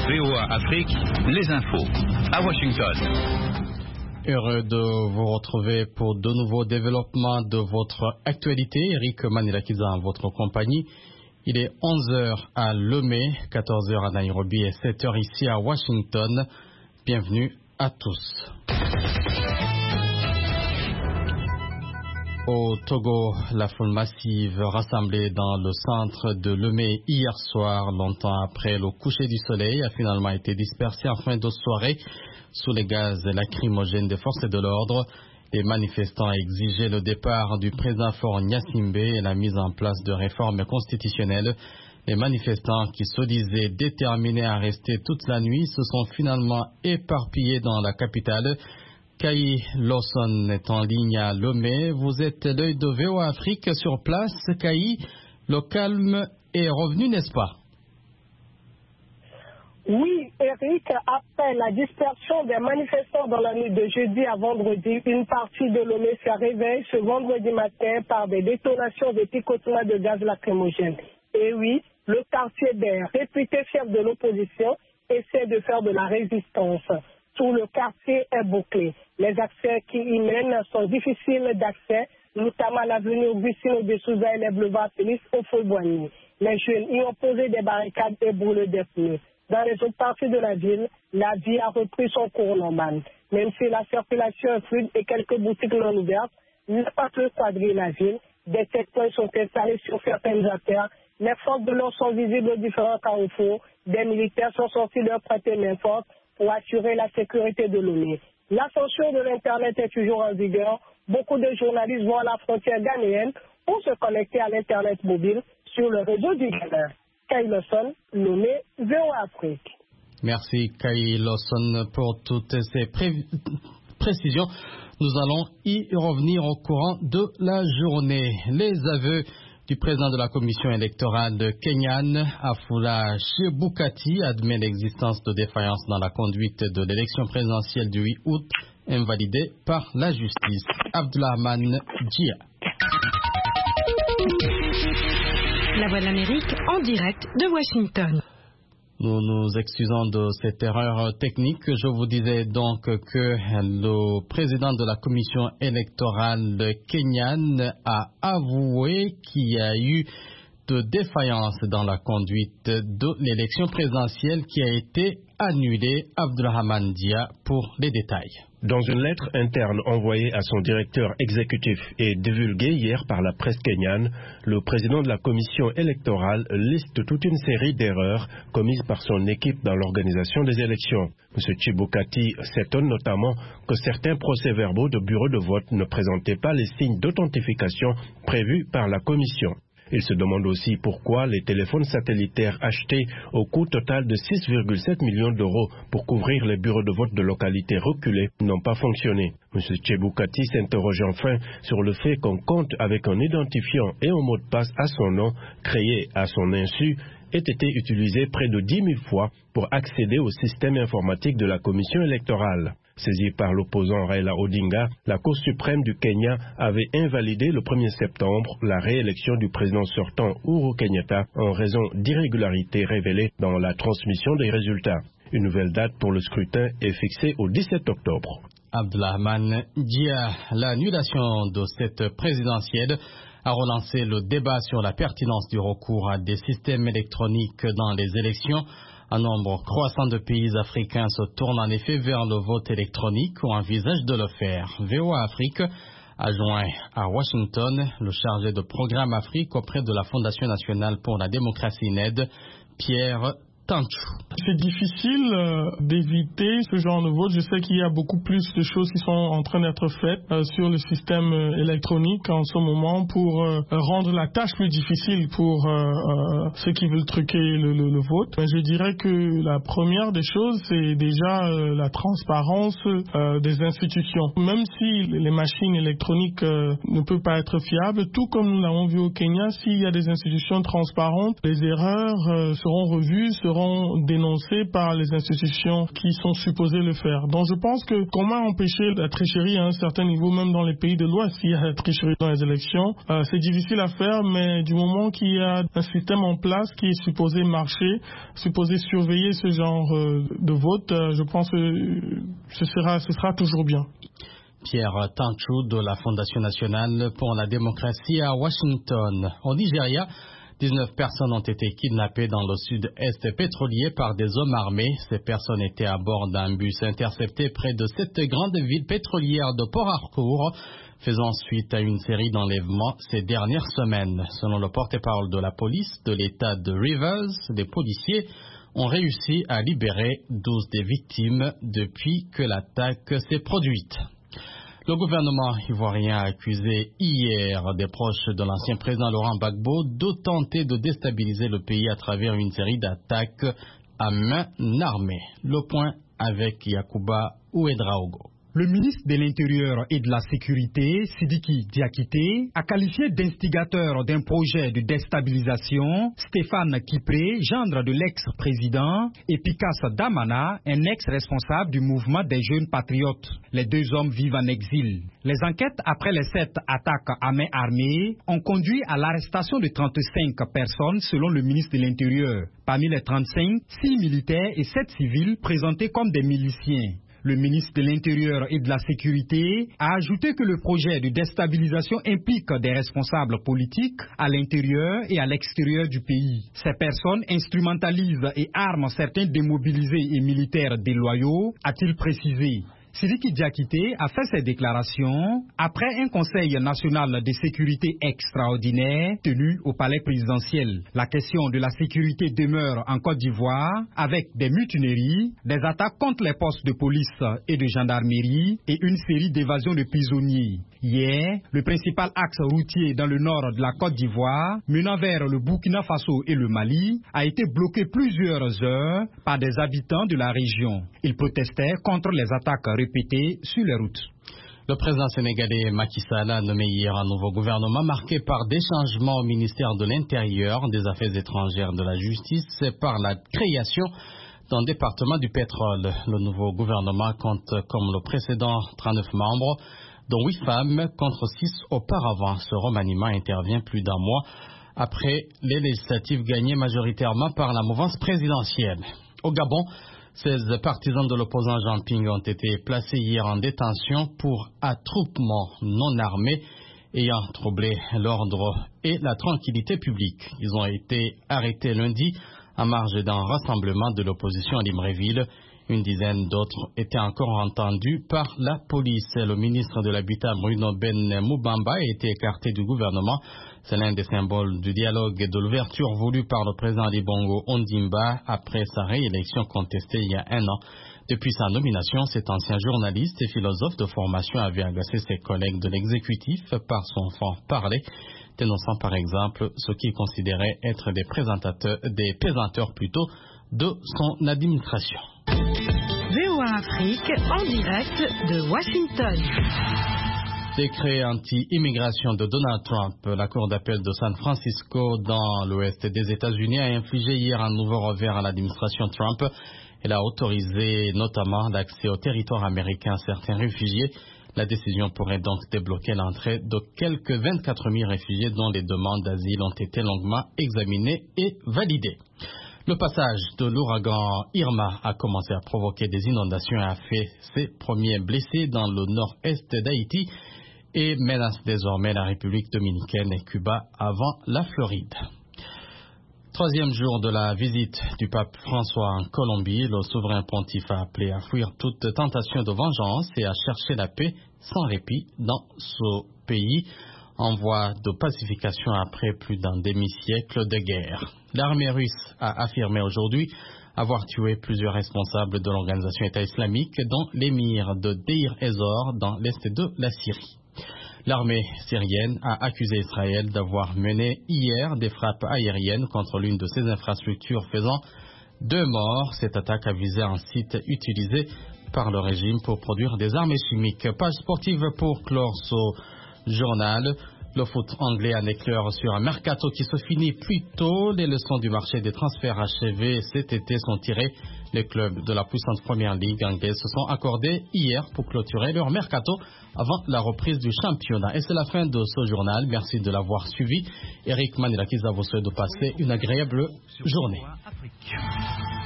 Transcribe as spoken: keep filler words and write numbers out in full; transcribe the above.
V O A Afrique, les infos à Washington. Heureux de vous retrouver pour de nouveaux développements de votre actualité. Eric Manilakiza en votre compagnie. Il est onze heures à Lomé, quatorze heures à Nairobi et sept heures ici à Washington. Bienvenue à tous. Au Togo, la foule massive rassemblée dans le centre de Lomé hier soir, longtemps après le coucher du soleil, a finalement été dispersée en fin de soirée sous les gaz lacrymogènes des forces de l'ordre. Les manifestants exigeaient le départ du président Faure Gnassingbé et la mise en place de réformes constitutionnelles. Les manifestants qui se disaient déterminés à rester toute la nuit se sont finalement éparpillés dans la capitale. Kai Lawson est en ligne à Lomé. Vous êtes l'œil de V O A Afrique sur place. Kai, le calme est revenu, n'est-ce pas? Oui, Eric, après la dispersion des manifestants dans la nuit de jeudi à vendredi, une partie de Lomé se réveille ce vendredi matin par des détonations de picotements de gaz lacrymogène. Et oui, le quartier des réputés chefs de l'opposition essaie de faire de la résistance. Tout le quartier est bouclé. Les accès qui y mènent sont difficiles d'accès, notamment l'avenue Augustine de Souza et les boulevards Félix au Folboigny. Les jeunes y ont posé des barricades et brûlé des pneus. Dans les autres parties de la ville, la vie a repris son cours normal. Même si la circulation est fluide et quelques boutiques non ouvertes, ne pas plus quadriller la ville. Des checkpoints sont installés sur certaines artères. Les forces de l'ordre sont visibles aux différents carrefours. Des militaires sont sortis leur prêter main forte pour assurer la sécurité de Lomé. La censure de l'Internet est toujours en vigueur. Beaucoup de journalistes vont à la frontière ghanéenne pour se connecter à l'Internet mobile sur le réseau du Ghana. Kai Lawson, Lomé, V O A Afrique. Merci Kai Lawson pour toutes ces pré- précisions. Nous allons y revenir au courant de la journée. Les aveux du président de la commission électorale de Kenyan, Afula Chebukati, admet l'existence de défaillances dans la conduite de l'élection présidentielle du huit août, invalidée par la justice. Abdulrahman Djia. La Voix de l'Amérique en direct de Washington. Nous nous excusons de cette erreur technique. Je vous disais donc que le président de la commission électorale Kenyan a avoué qu'il y a eu de défaillance dans la conduite de l'élection présidentielle qui a été annulée. Abdulrahman Dia pour les détails. Dans une lettre interne envoyée à son directeur exécutif et divulguée hier par la presse kenyane, le président de la commission électorale liste toute une série d'erreurs commises par son équipe dans l'organisation des élections. M. Chebukati s'étonne notamment que certains procès-verbaux de bureaux de vote ne présentaient pas les signes d'authentification prévus par la commission. Il se demande aussi pourquoi les téléphones satellitaires achetés au coût total de six virgule sept millions d'euros pour couvrir les bureaux de vote de localités reculées n'ont pas fonctionné. M. Chebukati s'interroge enfin sur le fait qu'un compte avec un identifiant et un mot de passe à son nom, créé à son insu, ait été utilisé près de dix mille fois pour accéder au système informatique de la commission électorale. Saisie par l'opposant Raila Odinga, la Cour suprême du Kenya avait invalidé le premier septembre la réélection du président sortant Uhuru Kenyatta en raison d'irrégularités révélées dans la transmission des résultats. Une nouvelle date pour le scrutin est fixée au dix-sept octobre. Abdulrahman Dia, l'annulation de cette présidentielle a relancé le débat sur la pertinence du recours à des systèmes électroniques dans les élections. Un nombre croissant de pays africains se tournent en effet vers le vote électronique ou envisagent de le faire. V O A Afrique a joint à Washington le chargé de programme Afrique auprès de la Fondation nationale pour la démocratie N E D, Pierre Tanchou. C'est difficile euh, d'éviter ce genre de vote. Je sais qu'il y a beaucoup plus de choses qui sont en train d'être faites euh, sur le système euh, électronique en ce moment pour euh, rendre la tâche plus difficile pour euh, euh, ceux qui veulent truquer le, le, le vote. Mais je dirais que la première des choses, c'est déjà euh, la transparence euh, des institutions. Même si les machines électroniques euh, ne peuvent pas être fiables, tout comme nous l'avons vu au Kenya, s'il y a des institutions transparentes, les erreurs euh, seront revues, seront dénoncées dénoncé par les institutions qui sont supposées le faire. Donc je pense que comment empêcher la tricherie à un certain niveau, même dans les pays de l'Ouest, s'il y a la tricherie dans les élections, euh, c'est difficile à faire, mais du moment qu'il y a un système en place qui est supposé marcher, supposé surveiller ce genre euh, de vote, euh, je pense que ce sera, ce sera toujours bien. Pierre Tanchou de la Fondation nationale pour la démocratie à Washington. Au Nigeria, dix-neuf personnes ont été kidnappées dans le sud-est pétrolier par des hommes armés. Ces personnes étaient à bord d'un bus intercepté près de cette grande ville pétrolière de Port Harcourt, faisant suite à une série d'enlèvements ces dernières semaines. Selon le porte-parole de la police de l'État de Rivers, les policiers ont réussi à libérer douze des victimes depuis que l'attaque s'est produite. Le gouvernement ivoirien a accusé hier des proches de l'ancien président Laurent Gbagbo de tenter de déstabiliser le pays à travers une série d'attaques à main armée. Le point avec Yacouba Ouedraogo. Le ministre de l'Intérieur et de la Sécurité, Sidiki Diakité, a qualifié d'instigateur d'un projet de déstabilisation Stéphane Kipré, gendre de l'ex-président, et Pikas Damana, un ex-responsable du mouvement des jeunes patriotes. Les deux hommes vivent en exil. Les enquêtes après les sept attaques à main armée ont conduit à l'arrestation de trente-cinq personnes selon le ministre de l'Intérieur. Parmi les trente-cinq, six militaires et sept civils présentés comme des miliciens. Le ministre de l'Intérieur et de la Sécurité a ajouté que le projet de déstabilisation implique des responsables politiques à l'intérieur et à l'extérieur du pays. Ces personnes instrumentalisent et arment certains démobilisés et militaires déloyaux, a-t-il précisé. Sidiki Diakité a fait ces déclarations après un conseil national de sécurité extraordinaire tenu au palais présidentiel. La question de la sécurité demeure en Côte d'Ivoire avec des mutineries, des attaques contre les postes de police et de gendarmerie et une série d'évasions de prisonniers. Hier, le principal axe routier dans le nord de la Côte d'Ivoire, menant vers le Burkina Faso et le Mali, a été bloqué plusieurs heures par des habitants de la région. Ils protestaient contre les attaques répétées sur les routes. Le président sénégalais Macky Sall a nommé hier un nouveau gouvernement marqué par des changements au ministère de l'Intérieur, des Affaires étrangères, de la Justice et par la création d'un département du pétrole. Le nouveau gouvernement compte, comme le précédent, trente-neuf membres, dont huit femmes contre six auparavant. Ce remaniement intervient plus d'un mois après les législatives gagnées majoritairement par la mouvance présidentielle. Au Gabon, seize partisans de l'opposant Jean Ping ont été placés hier en détention pour attroupement non armé ayant troublé l'ordre et la tranquillité publique. Ils ont été arrêtés lundi en marge d'un rassemblement de l'opposition à Libreville. Une dizaine d'autres étaient encore entendus par la police. Le ministre de l'Habitat, Bruno Ben Moubamba, a été écarté du gouvernement. C'est l'un des symboles du dialogue et de l'ouverture voulu par le président Ali Bongo Ondimba après sa réélection contestée il y a un an. Depuis sa nomination, cet ancien journaliste et philosophe de formation avait agacé ses collègues de l'exécutif par son franc-parler, dénonçant par exemple ce qu'il considérait être des présentateurs, des pesanteurs plutôt, de son administration. V O A Afrique en direct de Washington. Décret anti-immigration de Donald Trump. La Cour d'appel de San Francisco dans l'ouest des États-Unis a infligé hier un nouveau revers à l'administration Trump. Elle a autorisé notamment l'accès au territoire américain à certains réfugiés. La décision pourrait donc débloquer l'entrée de quelques vingt-quatre mille réfugiés dont les demandes d'asile ont été longuement examinées et validées. Le passage de l'ouragan Irma a commencé à provoquer des inondations et a fait ses premiers blessés dans le nord-est d'Haïti et menace désormais la République dominicaine et Cuba avant la Floride. Troisième jour de la visite du pape François en Colombie, le souverain pontife a appelé à fuir toute tentation de vengeance et à chercher la paix sans répit dans ce pays en voie de pacification après plus d'un demi-siècle de guerre. L'armée russe a affirmé aujourd'hui avoir tué plusieurs responsables de l'organisation État islamique, dont l'émir de Deir ez-Zor dans l'est de la Syrie. L'armée syrienne a accusé Israël d'avoir mené hier des frappes aériennes contre l'une de ses infrastructures, faisant deux morts. Cette attaque a visé un site utilisé par le régime pour produire des armes chimiques. Page sportive pour clore ce journal. Le foot anglais en éclair sur un mercato qui se finit plus tôt. Les leçons du marché des transferts achevés cet été sont tirées. Les clubs de la puissante première ligue anglaise se sont accordés hier pour clôturer leur mercato avant la reprise du championnat. Et c'est la fin de ce journal. Merci de l'avoir suivi. Eric Manilakiza vous souhaite de passer une agréable journée.